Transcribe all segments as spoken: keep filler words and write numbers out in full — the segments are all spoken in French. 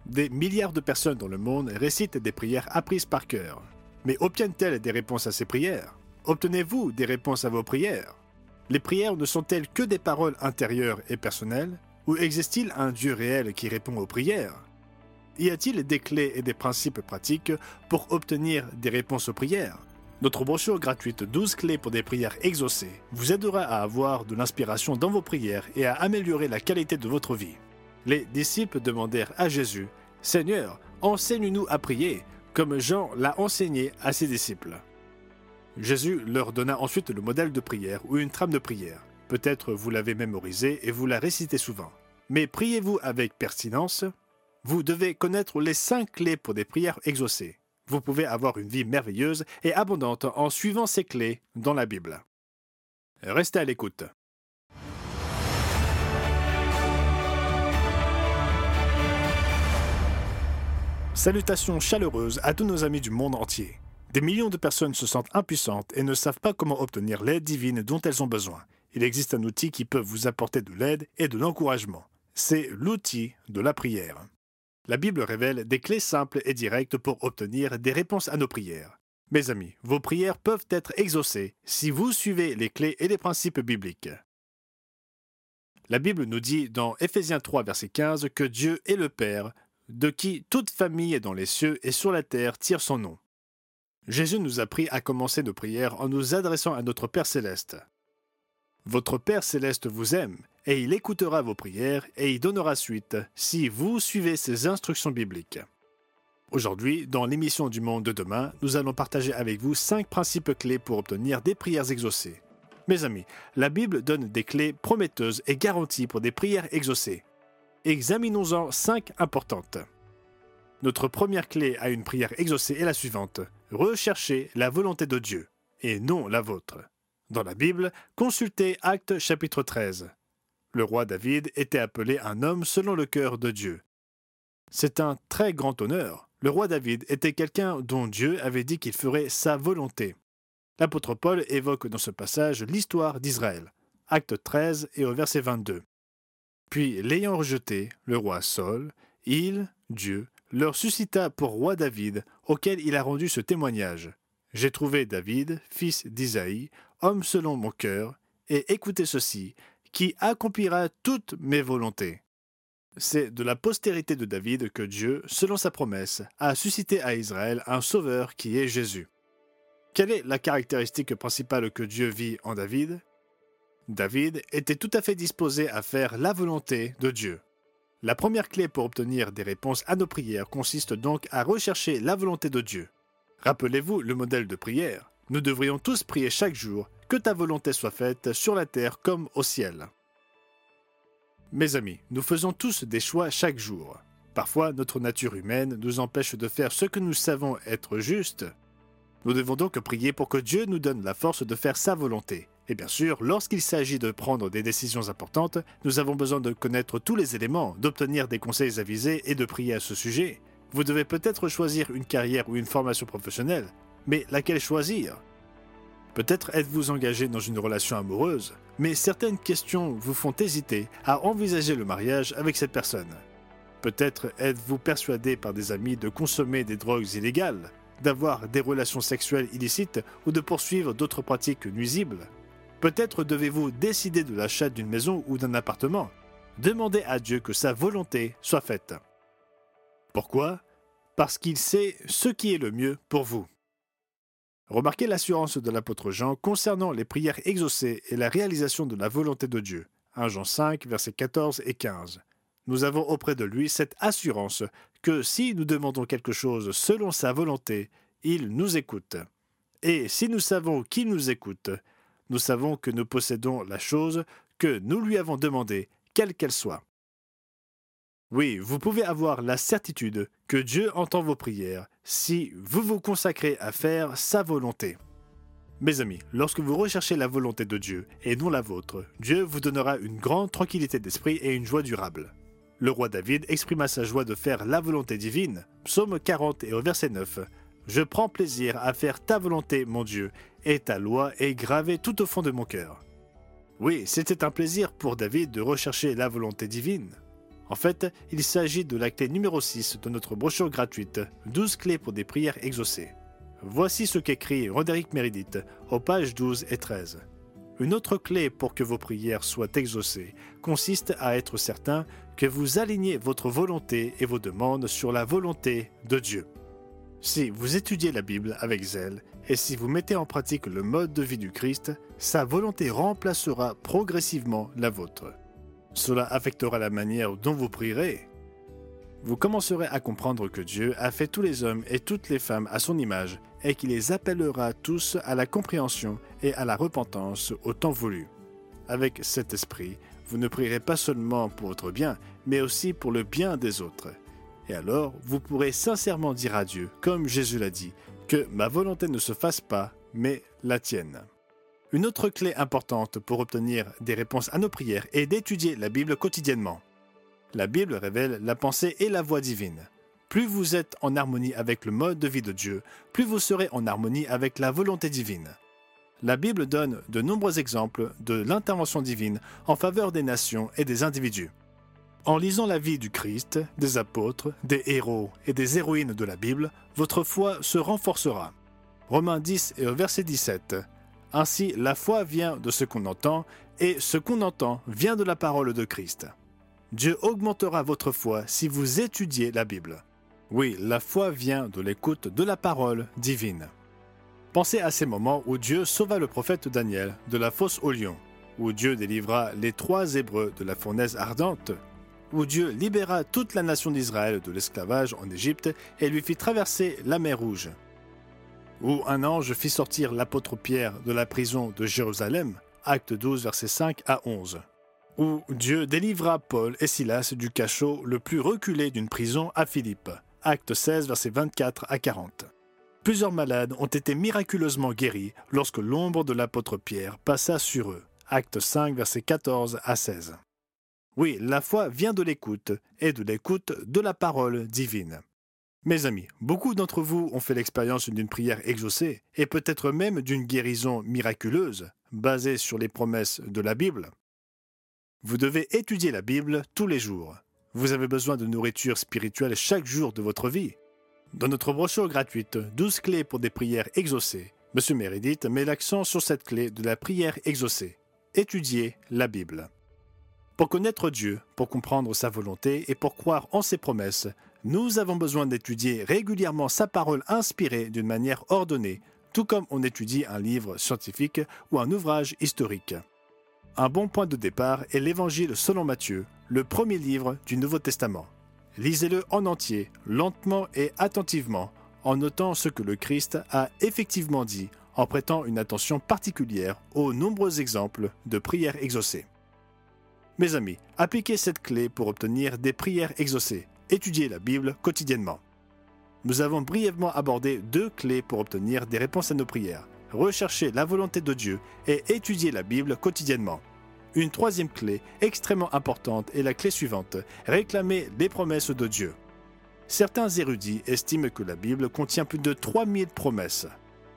Des milliards de personnes dans le monde récitent des prières apprises par cœur. Mais obtiennent-elles des réponses à ces prières? Obtenez-vous des réponses à vos prières? Les prières ne sont-elles que des paroles intérieures et personnelles? Ou existe-t-il un Dieu réel qui répond aux prières? Y a-t-il des clés et des principes pratiques pour obtenir des réponses aux prières? Notre brochure gratuite douze clés pour des prières exaucées vous aidera à avoir de l'inspiration dans vos prières et à améliorer la qualité de votre vie. Les disciples demandèrent à Jésus « Seigneur, enseigne-nous à prier, comme Jean l'a enseigné à ses disciples. » Jésus leur donna ensuite le modèle de prière ou une trame de prière. Peut-être vous l'avez mémorisé et vous la récitez souvent. Mais priez-vous avec pertinence? Vous devez connaître les cinq clés pour des prières exaucées. Vous pouvez avoir une vie merveilleuse et abondante en suivant ces clés dans la Bible. Restez à l'écoute. Salutations chaleureuses à tous nos amis du monde entier. Des millions de personnes se sentent impuissantes et ne savent pas comment obtenir l'aide divine dont elles ont besoin. Il existe un outil qui peut vous apporter de l'aide et de l'encouragement. C'est l'outil de la prière. La Bible révèle des clés simples et directes pour obtenir des réponses à nos prières. Mes amis, vos prières peuvent être exaucées si vous suivez les clés et les principes bibliques. La Bible nous dit dans Éphésiens trois, verset quinze, que Dieu est le Père, de qui toute famille dans les cieux et sur la terre tire son nom. Jésus nous a appris à commencer nos prières en nous adressant à notre Père céleste. Votre Père céleste vous aime, et il écoutera vos prières et y donnera suite si vous suivez ses instructions bibliques. Aujourd'hui, dans l'émission du Monde de demain, nous allons partager avec vous cinq principes clés pour obtenir des prières exaucées. Mes amis, la Bible donne des clés prometteuses et garanties pour des prières exaucées. Examinons-en cinq importantes. Notre première clé à une prière exaucée est la suivante. Recherchez la volonté de Dieu, et non la vôtre. Dans la Bible, consultez Actes chapitre treize. Le roi David était appelé un homme selon le cœur de Dieu. C'est un très grand honneur. Le roi David était quelqu'un dont Dieu avait dit qu'il ferait sa volonté. L'apôtre Paul évoque dans ce passage l'histoire d'Israël. Acte treize et au verset vingt-deux. Puis, l'ayant rejeté, le roi Saul, il, Dieu, leur suscita pour roi David, auquel il a rendu ce témoignage. J'ai trouvé David, fils d'Isaïe, homme selon mon cœur, et écoutez ceci, qui accomplira toutes mes volontés. C'est de la postérité de David que Dieu, selon sa promesse, a suscité à Israël un sauveur qui est Jésus. Quelle est la caractéristique principale que Dieu vit en David? David était tout à fait disposé à faire la volonté de Dieu. La première clé pour obtenir des réponses à nos prières consiste donc à rechercher la volonté de Dieu. Rappelez-vous le modèle de prière. Nous devrions tous prier chaque jour que ta volonté soit faite sur la terre comme au ciel. Mes amis, nous faisons tous des choix chaque jour. Parfois, notre nature humaine nous empêche de faire ce que nous savons être juste. Nous devons donc prier pour que Dieu nous donne la force de faire sa volonté. Et bien sûr, lorsqu'il s'agit de prendre des décisions importantes, nous avons besoin de connaître tous les éléments, d'obtenir des conseils avisés et de prier à ce sujet. Vous devez peut-être choisir une carrière ou une formation professionnelle, mais laquelle choisir? Peut-être êtes-vous engagé dans une relation amoureuse, mais certaines questions vous font hésiter à envisager le mariage avec cette personne. Peut-être êtes-vous persuadé par des amis de consommer des drogues illégales, d'avoir des relations sexuelles illicites ou de poursuivre d'autres pratiques nuisibles. Peut-être devez-vous décider de l'achat d'une maison ou d'un appartement. Demandez à Dieu que sa volonté soit faite. Pourquoi? Parce qu'il sait ce qui est le mieux pour vous. Remarquez l'assurance de l'apôtre Jean concernant les prières exaucées et la réalisation de la volonté de Dieu. premier Jean cinq, versets quatorze et quinze. Nous avons auprès de lui cette assurance que si nous demandons quelque chose selon sa volonté, il nous écoute. Et si nous savons qu'il nous écoute, nous savons que nous possédons la chose que nous lui avons demandée, quelle qu'elle soit. Oui, vous pouvez avoir la certitude que Dieu entend vos prières si vous vous consacrez à faire sa volonté. Mes amis, lorsque vous recherchez la volonté de Dieu et non la vôtre, Dieu vous donnera une grande tranquillité d'esprit et une joie durable. Le roi David exprima sa joie de faire la volonté divine. Psaume quarante et au verset neuf. « Je prends plaisir à faire ta volonté, mon Dieu, et ta loi est gravée tout au fond de mon cœur. » Oui, c'était un plaisir pour David de rechercher la volonté divine. En fait, il s'agit de la clé numéro six de notre brochure gratuite « douze clés pour des prières exaucées ». Voici ce qu'écrit Roderick Meredith aux pages douze et treize. Une autre clé pour que vos prières soient exaucées consiste à être certain que vous alignez votre volonté et vos demandes sur la volonté de Dieu. Si vous étudiez la Bible avec zèle et si vous mettez en pratique le mode de vie du Christ, sa volonté remplacera progressivement la vôtre. Cela affectera la manière dont vous prierez. Vous commencerez à comprendre que Dieu a fait tous les hommes et toutes les femmes à son image et qu'il les appellera tous à la compréhension et à la repentance au temps voulu. Avec cet esprit, vous ne prierez pas seulement pour votre bien, mais aussi pour le bien des autres. Et alors, vous pourrez sincèrement dire à Dieu, comme Jésus l'a dit, que ma volonté ne se fasse pas, mais la tienne. Une autre clé importante pour obtenir des réponses à nos prières est d'étudier la Bible quotidiennement. La Bible révèle la pensée et la voix divine. Plus vous êtes en harmonie avec le mode de vie de Dieu, plus vous serez en harmonie avec la volonté divine. La Bible donne de nombreux exemples de l'intervention divine en faveur des nations et des individus. En lisant la vie du Christ, des apôtres, des héros et des héroïnes de la Bible, votre foi se renforcera. Romains dix et au verset dix-sept. Ainsi, la foi vient de ce qu'on entend, et ce qu'on entend vient de la parole de Christ. Dieu augmentera votre foi si vous étudiez la Bible. Oui, la foi vient de l'écoute de la parole divine. Pensez à ces moments où Dieu sauva le prophète Daniel de la fosse aux lions, où Dieu délivra les trois Hébreux de la fournaise ardente, où Dieu libéra toute la nation d'Israël de l'esclavage en Égypte et lui fit traverser la mer Rouge, où un ange fit sortir l'apôtre Pierre de la prison de Jérusalem, acte douze, versets cinq à onze. Où Dieu délivra Paul et Silas du cachot le plus reculé d'une prison à Philippe, acte seize, versets vingt-quatre à quarante. Plusieurs malades ont été miraculeusement guéris lorsque l'ombre de l'apôtre Pierre passa sur eux, acte cinq, versets quatorze à seize. Oui, la foi vient de l'écoute, et de l'écoute de la parole divine. Mes amis, beaucoup d'entre vous ont fait l'expérience d'une prière exaucée, et peut-être même d'une guérison miraculeuse, basée sur les promesses de la Bible. Vous devez étudier la Bible tous les jours. Vous avez besoin de nourriture spirituelle chaque jour de votre vie. Dans notre brochure gratuite « douze clés pour des prières exaucées », M. Meredith met l'accent sur cette clé de la prière exaucée. Étudier la Bible. Pour connaître Dieu, pour comprendre sa volonté et pour croire en ses promesses, nous avons besoin d'étudier régulièrement sa parole inspirée d'une manière ordonnée, tout comme on étudie un livre scientifique ou un ouvrage historique. Un bon point de départ est l'Évangile selon Matthieu, le premier livre du Nouveau Testament. Lisez-le en entier, lentement et attentivement, en notant ce que le Christ a effectivement dit, en prêtant une attention particulière aux nombreux exemples de prières exaucées. Mes amis, appliquez cette clé pour obtenir des prières exaucées. Étudiez la Bible quotidiennement. Nous avons brièvement abordé deux clés pour obtenir des réponses à nos prières. Recherchez la volonté de Dieu et étudiez la Bible quotidiennement. Une troisième clé extrêmement importante est la clé suivante, réclamer les promesses de Dieu. Certains érudits estiment que la Bible contient plus de trois mille promesses.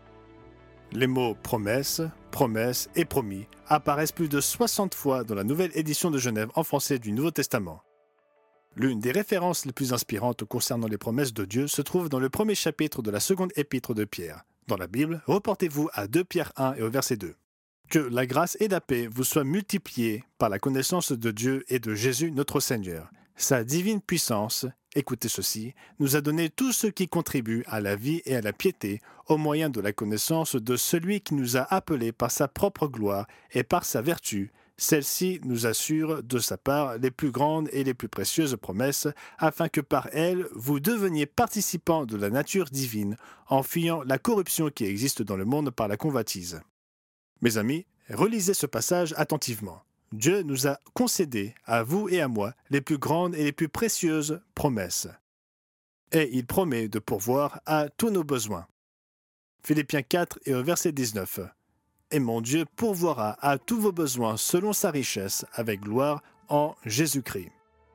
Les mots « promesse »,« promesse » et « promis » apparaissent plus de soixante fois dans la nouvelle édition de Genève en français du Nouveau Testament. L'une des références les plus inspirantes concernant les promesses de Dieu se trouve dans le premier chapitre de la seconde épître de Pierre. Dans la Bible, reportez-vous à deux Pierre un et au verset deux. Que la grâce et la paix vous soient multipliées par la connaissance de Dieu et de Jésus notre Seigneur. Sa divine puissance, écoutez ceci, nous a donné tout ce qui contribue à la vie et à la piété au moyen de la connaissance de celui qui nous a appelés par sa propre gloire et par sa vertu. Celle-ci nous assure de sa part les plus grandes et les plus précieuses promesses, afin que par elles vous deveniez participants de la nature divine, en fuyant la corruption qui existe dans le monde par la convoitise. Mes amis, relisez ce passage attentivement. Dieu nous a concédé, à vous et à moi, les plus grandes et les plus précieuses promesses. Et il promet de pourvoir à tous nos besoins. Philippiens quatre et au verset dix-neuf. Et mon Dieu pourvoira à tous vos besoins selon sa richesse avec gloire en Jésus-Christ.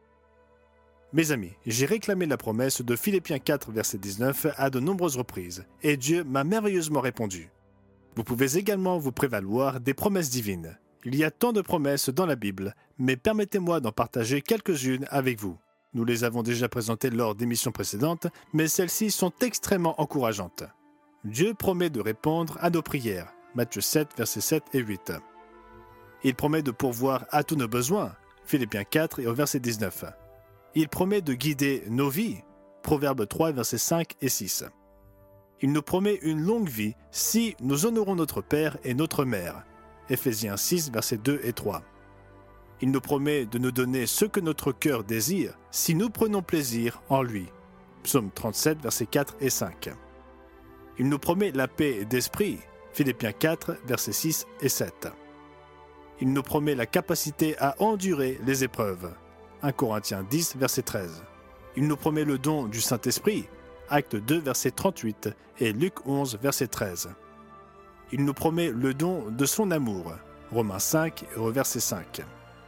Mes amis, j'ai réclamé la promesse de Philippiens quatre, verset dix-neuf à de nombreuses reprises, et Dieu m'a merveilleusement répondu. Vous pouvez également vous prévaloir des promesses divines. Il y a tant de promesses dans la Bible, mais permettez-moi d'en partager quelques-unes avec vous. Nous les avons déjà présentées lors d'émissions précédentes, mais celles-ci sont extrêmement encourageantes. Dieu promet de répondre à nos prières. Matthieu sept, versets sept et huit. Il promet de pourvoir à tous nos besoins. Philippiens quatre et au verset dix-neuf. Il promet de guider nos vies. Proverbe trois, versets cinq et six. Il nous promet une longue vie si nous honorons notre Père et notre Mère. Éphésiens six, versets deux et trois. Il nous promet de nous donner ce que notre cœur désire si nous prenons plaisir en lui. Psaume trente-sept, versets quatre et cinq. Il nous promet la paix d'esprit. Philippiens quatre, versets six et sept. Il nous promet la capacité à endurer les épreuves. un Corinthiens dix, verset treize. Il nous promet le don du Saint-Esprit. Actes deux, verset trente-huit et Luc onze, verset treize. Il nous promet le don de son amour. Romains cinq, et au verset cinq.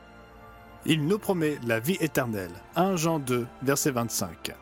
Il nous promet la vie éternelle. un Jean deux, verset vingt-cinq.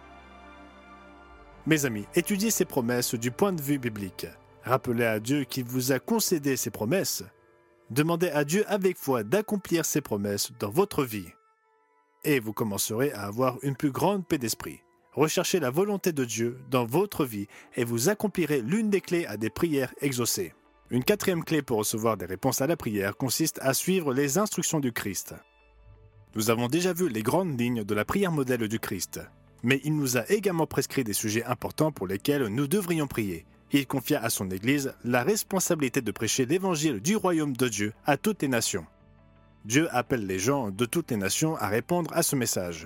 Mes amis, étudiez ces promesses du point de vue biblique. Rappelez à Dieu qu'il vous a concédé ces promesses. Demandez à Dieu avec foi d'accomplir ces promesses dans votre vie. Et vous commencerez à avoir une plus grande paix d'esprit. Recherchez la volonté de Dieu dans votre vie et vous accomplirez l'une des clés à des prières exaucées. Une quatrième clé pour recevoir des réponses à la prière consiste à suivre les instructions du Christ. Nous avons déjà vu les grandes lignes de la prière modèle du Christ, mais il nous a également prescrit des sujets importants pour lesquels nous devrions prier. Il confia à son Église la responsabilité de prêcher l'évangile du royaume de Dieu à toutes les nations. Dieu appelle les gens de toutes les nations à répondre à ce message.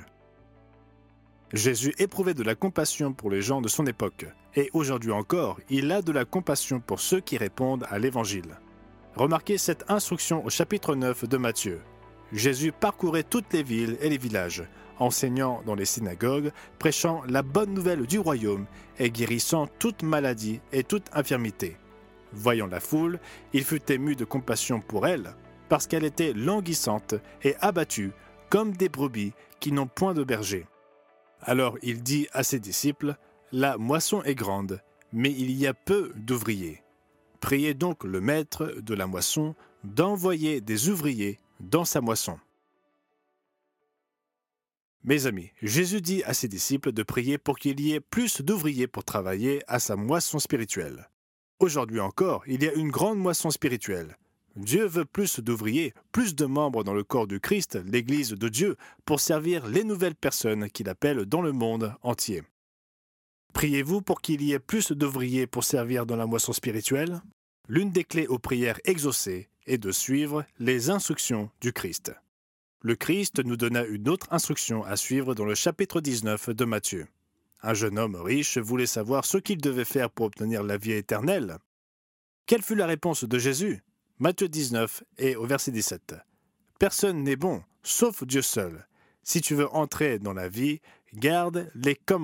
Jésus éprouvait de la compassion pour les gens de son époque, et aujourd'hui encore, il a de la compassion pour ceux qui répondent à l'Évangile. Remarquez cette instruction au chapitre neuf de Matthieu. Jésus parcourait toutes les villes et les villages, enseignant dans les synagogues, prêchant la bonne nouvelle du royaume et guérissant toute maladie et toute infirmité. Voyant la foule, il fut ému de compassion pour elle, parce qu'elle était languissante et abattue, comme des brebis qui n'ont point de berger. Alors il dit à ses disciples, « La moisson est grande, mais il y a peu d'ouvriers. Priez donc le maître de la moisson d'envoyer des ouvriers dans sa moisson. » Mes amis, Jésus dit à ses disciples de prier pour qu'il y ait plus d'ouvriers pour travailler à sa moisson spirituelle. Aujourd'hui encore, il y a une grande moisson spirituelle. Dieu veut plus d'ouvriers, plus de membres dans le corps du Christ, l'Église de Dieu, pour servir les nouvelles personnes qu'il appelle dans le monde entier. Priez-vous pour qu'il y ait plus d'ouvriers pour servir dans la moisson spirituelle? L'une des clés aux prières exaucées est de suivre les instructions du Christ. Le Christ nous donna une autre instruction à suivre dans le chapitre dix-neuf de Matthieu. Un jeune homme riche voulait savoir ce qu'il devait faire pour obtenir la vie éternelle. Quelle fut la réponse de Jésus? Matthieu dix-neuf et au verset dix-sept. « Personne n'est bon, sauf Dieu seul. Si tu veux entrer dans la vie, garde les commandements. »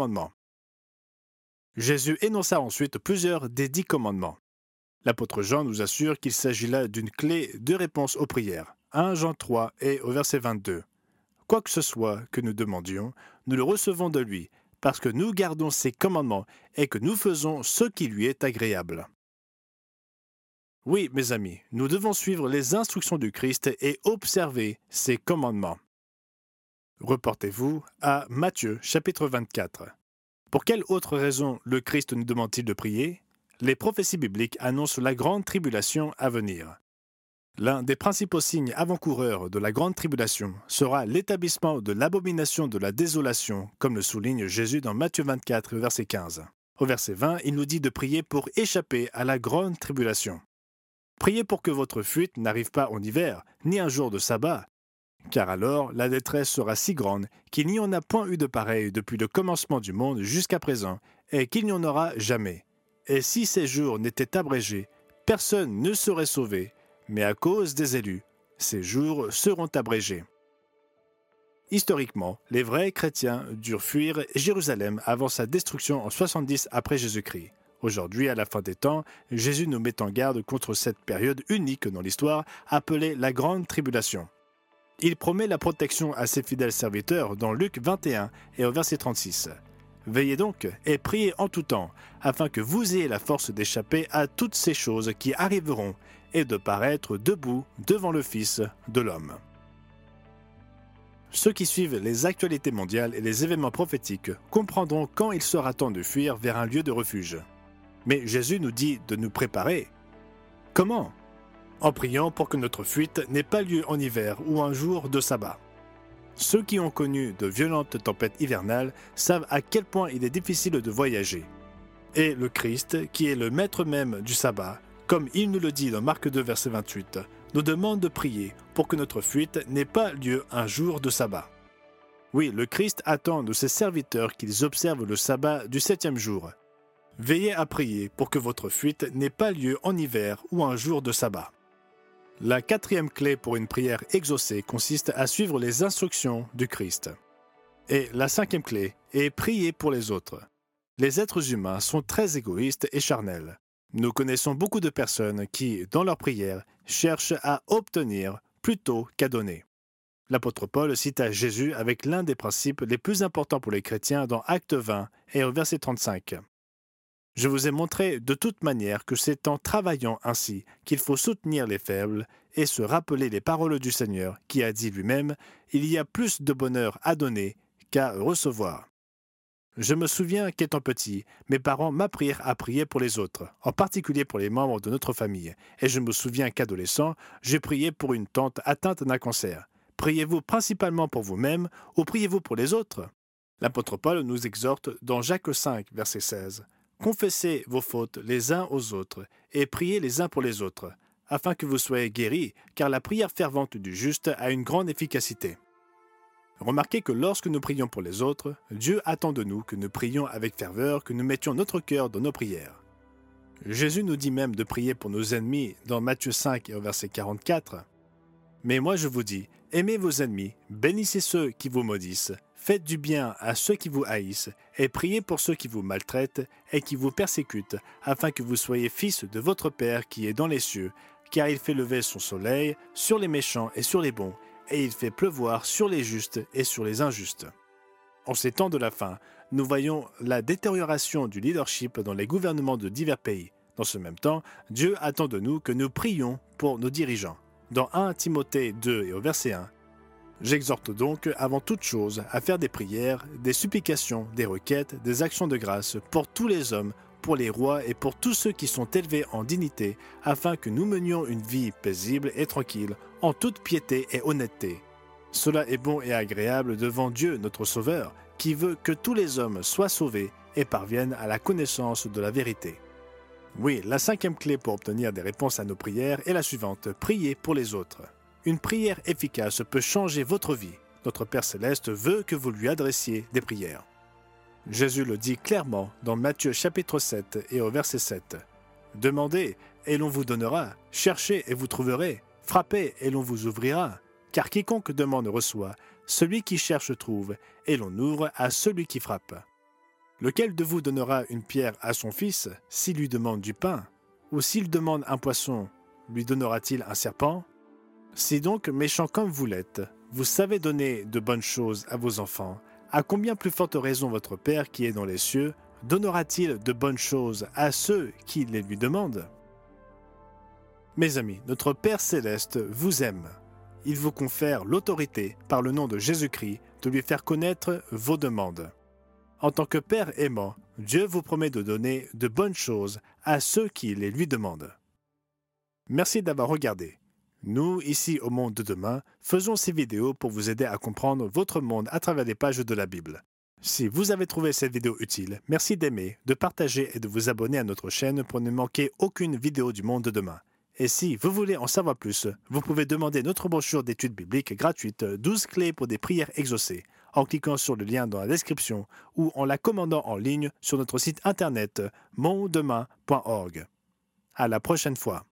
Jésus énonça ensuite plusieurs des dix commandements. L'apôtre Jean nous assure qu'il s'agit là d'une clé de réponse aux prières. un Jean trois et au verset vingt-deux. « Quoi que ce soit que nous demandions, nous le recevons de lui, parce que nous gardons ses commandements et que nous faisons ce qui lui est agréable. » Oui, mes amis, nous devons suivre les instructions du Christ et observer ses commandements. Reportez-vous à Matthieu, chapitre vingt-quatre. Pour quelle autre raison le Christ nous demande-t-il de prier? Les prophéties bibliques annoncent la grande tribulation à venir. L'un des principaux signes avant-coureurs de la grande tribulation sera l'établissement de l'abomination de la désolation, comme le souligne Jésus dans Matthieu vingt-quatre, verset quinze. Au verset vingt, il nous dit de prier pour échapper à la grande tribulation. Priez pour que votre fuite n'arrive pas en hiver, ni un jour de sabbat, car alors la détresse sera si grande qu'il n'y en a point eu de pareil depuis le commencement du monde jusqu'à présent, et qu'il n'y en aura jamais. Et si ces jours n'étaient abrégés, personne ne serait sauvé, mais à cause des élus, ces jours seront abrégés. Historiquement, les vrais chrétiens durent fuir Jérusalem avant sa destruction en soixante-dix après Jésus-Christ. Aujourd'hui, à la fin des temps, Jésus nous met en garde contre cette période unique dans l'histoire appelée la Grande Tribulation. Il promet la protection à ses fidèles serviteurs dans Luc vingt et un et au verset trente-six. Veillez donc et priez en tout temps, afin que vous ayez la force d'échapper à toutes ces choses qui arriveront et de paraître debout devant le Fils de l'homme. Ceux qui suivent les actualités mondiales et les événements prophétiques comprendront quand il sera temps de fuir vers un lieu de refuge. Mais Jésus nous dit de nous préparer. Comment ? En priant pour que notre fuite n'ait pas lieu en hiver ou un jour de sabbat. Ceux qui ont connu de violentes tempêtes hivernales savent à quel point il est difficile de voyager. Et le Christ, qui est le maître même du sabbat, comme il nous le dit dans Marc deux, verset vingt-huit, nous demande de prier pour que notre fuite n'ait pas lieu un jour de sabbat. Oui, le Christ attend de ses serviteurs qu'ils observent le sabbat du septième jour. Veillez à prier pour que votre fuite n'ait pas lieu en hiver ou un jour de sabbat. La quatrième clé pour une prière exaucée consiste à suivre les instructions du Christ. Et la cinquième clé est prier pour les autres. Les êtres humains sont très égoïstes et charnels. Nous connaissons beaucoup de personnes qui, dans leur prière, cherchent à obtenir plutôt qu'à donner. L'apôtre Paul cita Jésus avec l'un des principes les plus importants pour les chrétiens dans Actes vingt et au verset trente-cinq. Je vous ai montré de toute manière que c'est en travaillant ainsi qu'il faut soutenir les faibles et se rappeler les paroles du Seigneur qui a dit lui-même « Il y a plus de bonheur à donner qu'à recevoir ». Je me souviens qu'étant petit, mes parents m'apprirent à prier pour les autres, en particulier pour les membres de notre famille, et je me souviens qu'adolescent, j'ai prié pour une tante atteinte d'un cancer. Priez-vous principalement pour vous-même ou priez-vous pour les autres ? L'apôtre Paul nous exhorte dans Jacques cinq, verset seize. Confessez vos fautes les uns aux autres et priez les uns pour les autres, afin que vous soyez guéris, car la prière fervente du juste a une grande efficacité. Remarquez que lorsque nous prions pour les autres, Dieu attend de nous que nous prions avec ferveur, que nous mettions notre cœur dans nos prières. Jésus nous dit même de prier pour nos ennemis dans Matthieu cinq et au verset quarante-quatre. « Mais moi je vous dis, aimez vos ennemis, bénissez ceux qui vous maudissent, faites du bien à ceux qui vous haïssent, et priez pour ceux qui vous maltraitent et qui vous persécutent, afin que vous soyez fils de votre Père qui est dans les cieux, car il fait lever son soleil sur les méchants et sur les bons, et il fait pleuvoir sur les justes et sur les injustes. » En ces temps de la fin, nous voyons la détérioration du leadership dans les gouvernements de divers pays. Dans ce même temps, Dieu attend de nous que nous prions pour nos dirigeants. Dans premier Timothée deux et au verset un, « J'exhorte donc avant toute chose à faire des prières, des supplications, des requêtes, des actions de grâce pour tous les hommes, pour les rois et pour tous ceux qui sont élevés en dignité, afin que nous menions une vie paisible et tranquille, en toute piété et honnêteté. Cela est bon et agréable devant Dieu notre Sauveur, qui veut que tous les hommes soient sauvés et parviennent à la connaissance de la vérité. » Oui, la cinquième clé pour obtenir des réponses à nos prières est la suivante, prier pour les autres. Une prière efficace peut changer votre vie. Notre Père Céleste veut que vous lui adressiez des prières. Jésus le dit clairement dans Matthieu chapitre sept et au verset sept. « Demandez et l'on vous donnera, cherchez et vous trouverez, frappez et l'on vous ouvrira, car quiconque demande reçoit, celui qui cherche trouve, et l'on ouvre à celui qui frappe. Lequel de vous donnera une pierre à son fils s'il lui demande du pain, ou s'il demande un poisson, lui donnera-t-il un serpent? Si donc, méchants comme vous l'êtes, vous savez donner de bonnes choses à vos enfants, à combien plus forte raison votre Père qui est dans les cieux donnera-t-il de bonnes choses à ceux qui les lui demandent? Mes amis, notre Père Céleste vous aime. Il vous confère l'autorité, par le nom de Jésus-Christ, de lui faire connaître vos demandes. En tant que Père aimant, Dieu vous promet de donner de bonnes choses à ceux qui les lui demandent. Merci d'avoir regardé. Nous, ici au Monde de Demain, faisons ces vidéos pour vous aider à comprendre votre monde à travers les pages de la Bible. Si vous avez trouvé cette vidéo utile, merci d'aimer, de partager et de vous abonner à notre chaîne pour ne manquer aucune vidéo du Monde de Demain. Et si vous voulez en savoir plus, vous pouvez demander notre brochure d'études bibliques gratuite douze clés pour des prières exaucées en cliquant sur le lien dans la description ou en la commandant en ligne sur notre site internet mondedemain point org. À la prochaine fois.